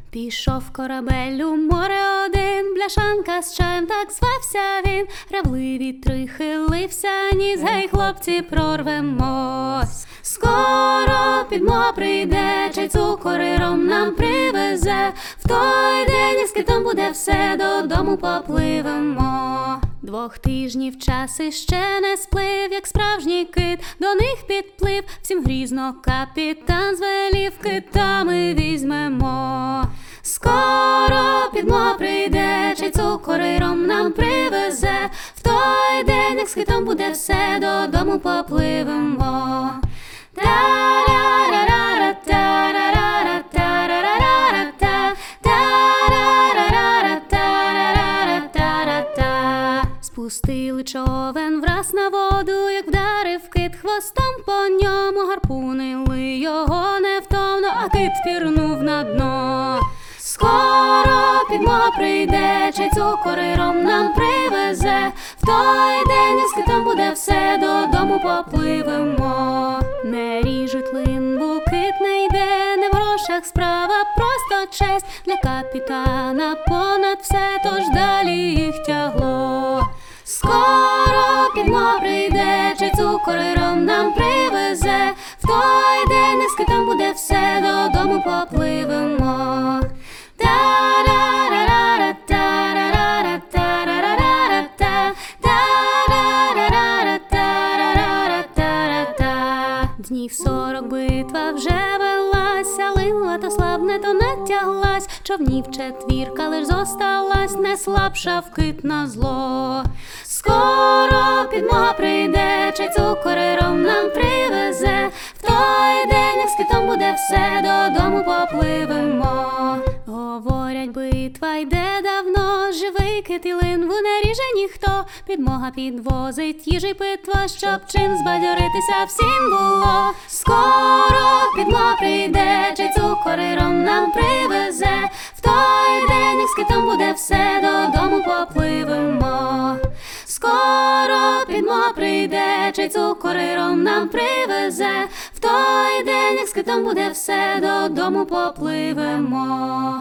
Пішов корабель у море один, бляшанка з чаєм, так звався він. Равли вітри хилився ніс, гей, хлопці, прорвемось. Скоро підмога прийде, чай, цукор і ром нам привезе. В той день із китом буде все, додому попливемо. 2 тижнів час іще не сплив, як справжній кит до них підплив. Всім грізно капітан звелів, кита ми візьмемо. Скоро підмога прийде, чай, цукор і ром нам привезе. В той день, як з китом буде все, додому попливемо. Спустили човен враз на воду, як вдарив кит хвостом по ньому, гарпунили його невтомно, а кит пірнув на дно. Скоро підмога прийде, чай, цукор і ром нам привезе. В той день із китом буде все, додому попливемо. Не ріжуть линву, кит не йде, не в грошах справа, просто честь для капітана понад все, тож далі їх тягло. Скоро підмога прийде, чай, цукор і ром нам привезе. В той день із китом буде все, додому попливемо. Днів 40 битва вже велася, линва то слабне, то не тяглась. Човнів четвірка лиш зосталась, не слабша в кит на зло. Скоро підмога прийде, чай, цукор і ром нам привезе. В той день, як з китом буде все, додому попливемо. Говорять, битва йде давно, живий кит і линву не ріже ніхто. Підмога підвозить їжі й питва, щоб чим збадьоритися всім було. Скоро підмога прийде, чай, цукор і ром нам привезе. В той день, як з китом буде все, додому попливемо. Скоро підмога прийде, чай, цукор і ром нам привезе. В той день, як з китом буде все, додому попливемо.